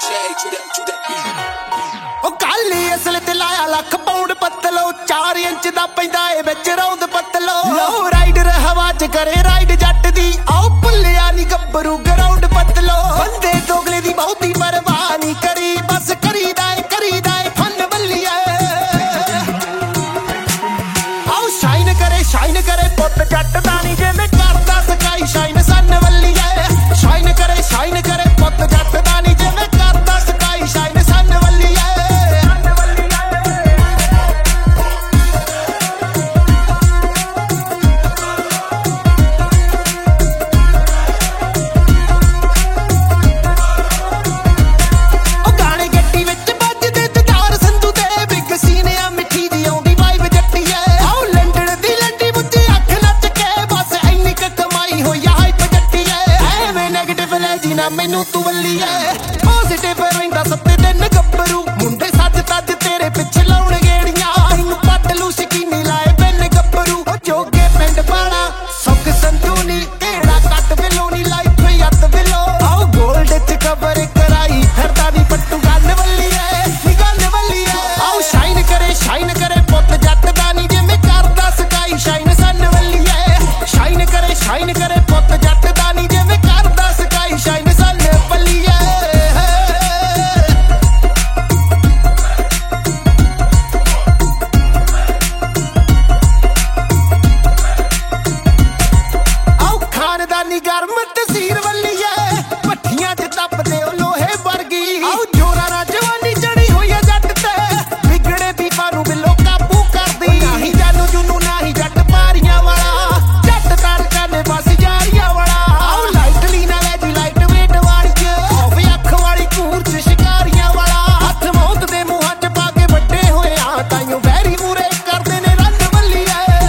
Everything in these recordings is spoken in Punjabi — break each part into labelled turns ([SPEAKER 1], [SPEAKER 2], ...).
[SPEAKER 1] ਉਹ ਕਾਲੀ ਅਸਲ ਤੇ ਲਾਇਆ ਲੱਖ ਪਾਉਂਡ ਪੱਤਲੋ 4 ਇੰਚ ਦਾ ਪੈਂਦਾ ਏ ਵਿੱਚ ਰੌਂਦ ਪੱਤਲੋ ਲੋ ਰਾਈਡਰ ਹਵਾ ਚ ਕਰੇ ਰਾਈਡ ਜੱਟ ਦੀ ਆਓ ਭੁੱਲਿਆ ਨੀ ਗੱਭਰੂ ਗਰਾਊਂਡ ਪੱਤਲੋ ਬੰਦੇ ਦੋਗਲੇ ਦੀ ਬਹੁਤੀ ਪਰਵਾਹ ਨਹੀਂ ਕਰੀ ਬਸ ਕਰੀਦਾ ਏ ਫਨ ਬੱਲੀਏ ਆਓ ਸ਼ਾਈਨ ਕਰੇ ਪੁੱਤ ਜੱਟ ਦਾ ਨੀ ਜਿਵੇਂ ਕਰਦਾ ਸਕਾਈ ਸ਼ਾਈਨ ਸਨ ਬੱਲੀਏ ਸ਼ਾਈਨ ਕਰੇ ਪੁੱਤ ਜੱਟ ਦਾ ਨੀ ਜਿਵੇਂ ਕਰਦਾ ਸਕਾਈ ਸ਼ਾਈਨ ਸਨ ਬੱਲੀਏ ਮੈਨੂੰ ਤੂੰ ਵੱਲੀਏ ਪੋਜ਼ਿਟਿਵ ਰਹਿੰਦਾ ਸੱਤੇ ਦਿਨ ਗੱਭਰੂ ਮੁੰਡੇ ਸੱਜ ਤੱਜ ਤੇਰੇ ਪਿੱਛੇ ਲਾਉਣ ਗੇੜੀਆਂ ਤੈਨੂੰ ਪੱਟ ਲੂ ਸ਼ਕੀਨੀ ਲਾਏ ਬਿਨ ਗੱਭਰੂ ਉਹ ਜੋਗੇ ਪਿੰਡ ਪਾਣਾ ਸੁੱਖ ਸੰਤੂਨੀ ਕਿਹੜਾ ਕੱਟ ਬਿਲੋ ਨੀ ਲਾਈਫ ਯੱਤ ਬਿਲੋ ਆਓ ਗੋਲਡ ਚ ਕਵਰ ਕਰਾਈ ਫਿਰਦਾ ਨੀ ਪੱਟੂ ਗੱਲ ਵੱਲੀਏ ਆਓ ਸ਼ਾਈਨ ਕਰੇ ਪੁੱਤ ਜੱਟ ਦਾ ਨੀ ਜਿਵੇਂ ਕਰਦਾ ਸਕਾਈ ਸ਼ਾਈਨ ਸਨ ਵੱਲੀਏ ਸ਼ਾਈਨ ਕਰੇ ਪੁੱਤ ਜੱਟ ਦਾ ਨੀ ਜਿਵੇਂ ਕਰਦਾ ਸਕਾਈ ਸ਼ਾਈਨ ਗਰਮ ਤਸੀਰ ਵੱਲੀਏ ਭੱਠੀਆਂ ਚ ਤਪਦੇ ਉਹ ਲੋਹੇ ਵਰਗੀ ਆਓ ਜੋਰਾਂ ਨਾਲ ਜਵਾਨੀ ਚੜੀ ਹੋਈ ਆ ਜੱਟ ਤੇ ਵਿਗੜੇ ਬੀਫਾਂ ਨੂੰ ਬਿੱਲੋ ਕਾਬੂ ਕਰਦੀ ਨਹੀਂ ਜਾਨੂ ਜੁਨੂ ਨਹੀਂ ਜੱਟ ਪਾਰੀਆਂ ਵਾਲਾ ਜੱਟ ਤੜਕਾ ਨੇ ਬਸ ਯਾਰੀਆਂ ਵਾਲਾ ਆਓ ਲਾਈਟ ਲੀਨਾ ਲੈ ਜੀ ਲਾਈਟ ਵੇਟ ਵਾਲੀ ਆਫ ਅੱਖ ਵਾਲੀ ਕੂਰ ਚ ਸ਼ਿਕਾਰੀਆਂ ਵਾਲਾ ਹੱਥ ਮੌਤ ਦੇ ਮੂੰਹਾਂ ਚ ਪਾ ਕੇ ਵੱਡੇ ਹੋਏ ਆ ਤਾਈਓ ਵੈਰੀ ਮੂਰੇ ਕਰਦੇ ਨੇ ਰੰਨ ਵੱਲੀਏ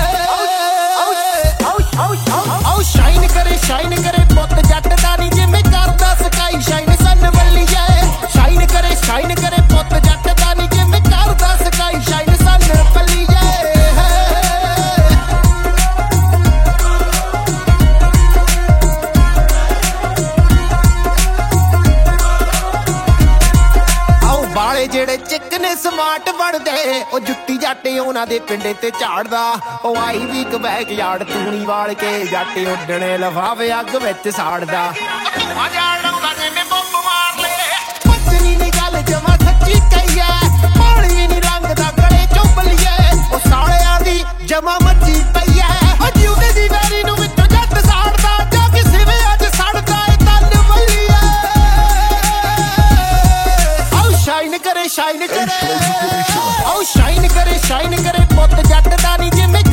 [SPEAKER 1] ਆਓ ਸ਼ਾਈਨ ਕਰੇ ਪੁੱਤ ਜੱਟ ਦਾ ਨੀ ਜਿਵੇਂ ਕਰਦਾ ਸਕਾਈ ਸ਼ਾਈਨ ਸਨ ਵੱਲੀਏ ਸ਼ਾਈਨ ਕਰੇ ਪੁੱਤ ਜੱਟ ਦਾ ਨੀ ਜਿਵੇਂ ਕਰਦਾ ਸਕਾਈ ਸ਼ਾਈਨ ਸਨ ਵੱਲੀਏ ਆਓ ਬਾਲੇ ਜਿਹੜੇ ਚਿਕਨੇ ਸਮਾਰਟ ਬਣਦੇ ਉਹ ਜੁੱਤੀ ਜੱਟ ਉਹਨਾਂ ਦੇ ਪਿੰਡੇ ਤੇ ਝਾੜਦਾ ਉਹ ਆਈ ਵੀ ਕਬੈਕ ਯਾਰਡ ਤੂਣੀ ਵਾਲ ਕੇ ਜੱਟ ਉੱਡਣੇ ਲਫਾਫੇ ਅੱਗ ਵਿੱਚ ਸਾੜਦਾ ਆ ਜਾਣ ਲਾਉਂਦਾ ਜਿਵੇਂ ਬੰਬ ਮਾਰ ਲੈ ਪੱਚਨੀ ਨੀ ਗੱਲ ਜਮਾ ਸੱਚੀ ਕਹੀ ਐ ਪਾਣੀ ਵੀ ਨੀ ਰੰਗਦਾ ਗਲੇ ਚੋਂ ਬੱਲੀਏ ਉਹ ਸਾਲਿਆਂ ਦੀ ਜਮਾ ਮੱਚੀ ਪਈ ਐ ਉਹ ਜਿਉਂਦੇ ਦੀ ਵੈਰੀ ਨੂੰ ਵਿੱਚੋਂ ਜੱਟ ਸਾੜਦਾ ਜਾ ਕੇ ਸਿਵੇ ਅੱਜ ਸੜਦਾ ਏ ਤਨ ਬੱਲੀਏ ਆਓ ਸ਼ਾਈਨ ਕਰੇ ਆਓ ਸ਼ਾਈਨ ਕਰੇ ਪੁੱਤ ਜੱਟ ਦਾ ਨੀ ਜਿਵੇਂ